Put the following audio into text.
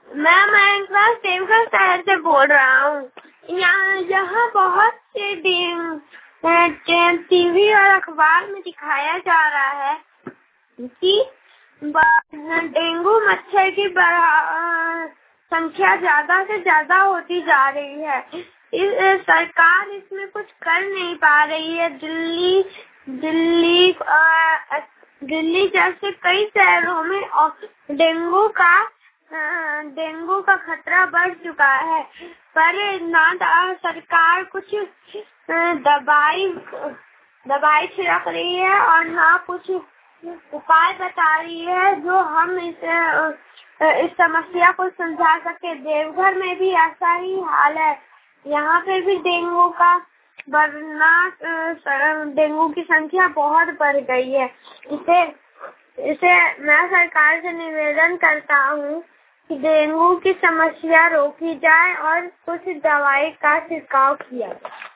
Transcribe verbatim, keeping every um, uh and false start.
मैं मैं class ten का शहर से बोल रहा हूँ। यहाँ यहाँ बहुत से टीवी और अखबार में दिखाया जा रहा है कि डेंगू मच्छर की संख्या ज्यादा से ज्यादा होती जा रही है। इस सरकार इसमें कुछ कर नहीं पा रही है। दिल्ली दिल्ली आ, दिल्ली जैसे कई शहरों में डेंगू का डेंगू का खतरा बढ़ चुका है, पर ना सरकार कुछ दवाई दवाई छिड़क रही है और ना कुछ उपाय बता रही है जो हम इस इस समस्या को सुलझा सके। देवघर में भी ऐसा ही हाल है। यहाँ पे भी डेंगू का बढ़ना डेंगू की संख्या बहुत बढ़ गई है। इसे इसे मैं सरकार से निवेदन करता हूँ कि डेंगू की समस्या रोकी जाए और कुछ दवाई का छिड़काव किया जाए।